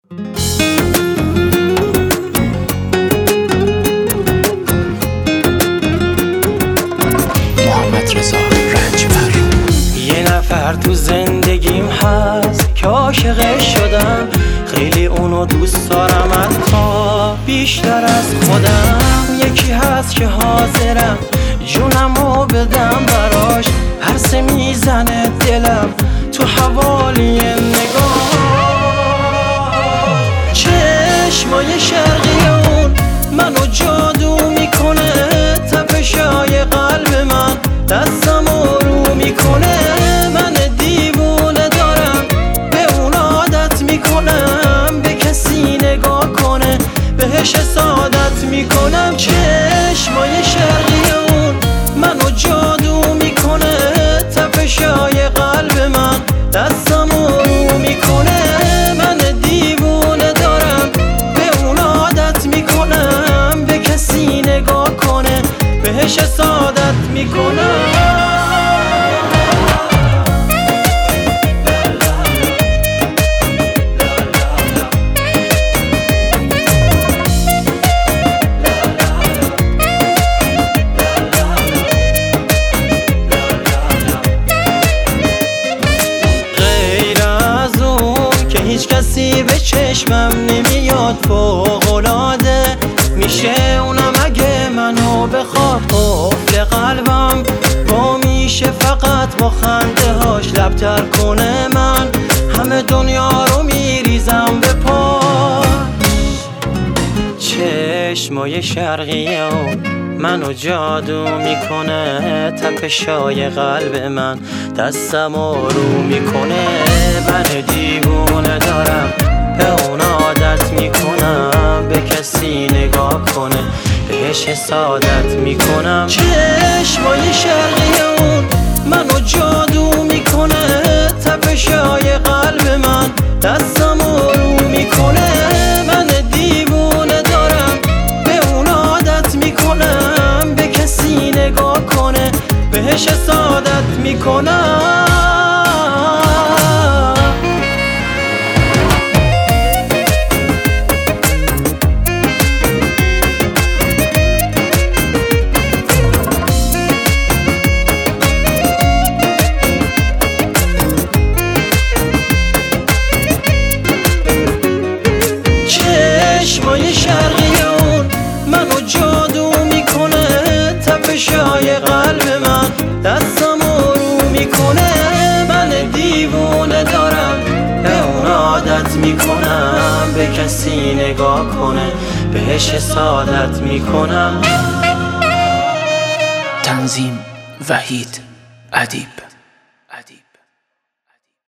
یه نفر تو زندگیم هست که عاشقش شدم، خیلی اونو دوست دارم حتی بیشتر از خودم. یکی هست که حاضرم جونمو بدم براش، هر سه میزنه دلم تو حوالی نگاه. چشمای شرقی اون منو جادو میکنه، تپشای قلب من دستمو رو میکنه. من دیوونه دارم به اون عادت میکنم، به کسی نگاه کنه بهش حسادت میکنم. چشمای شرقی اون منو جادو میکنه، تپشای قلب من دستمو رو میکنه. من دیوونه دارم به اون عادت میکنم، به کسی نگاه کنه بهش حسادت میکنم. هیچ کسی به چشمم نمیاد، فوق‌العاده میشه اونم اگه منو بخواد. قفل قلبم با میشه فقط با خنده هاش لبتر کنه. من همه دنیا رو میریزم به پاش. چشمای شرقی اون منو جادو میکنه، تپشای قلب من دستمو رو میکنه. من دیوونه دارم به اون عادت میکنم، به کسی نگاه کنه بهش حسادت میکنم. چشمای شرقی اون منو جادو میکنه، تپشای قلب من دستمو رو میکنه. من دیوونه دارم به اون عادت میکنم، به کسی نگاه کنه بهش حسادت میکنم. چشمای شرقی اون منو جادو میکنه، تپشای قلب من دستمو رو میکنه. من دیوونه دارم به اون عادت میکنم، به کسی نگاه کنه بهش حسادت میکنم. تنظیم وحید ادیب.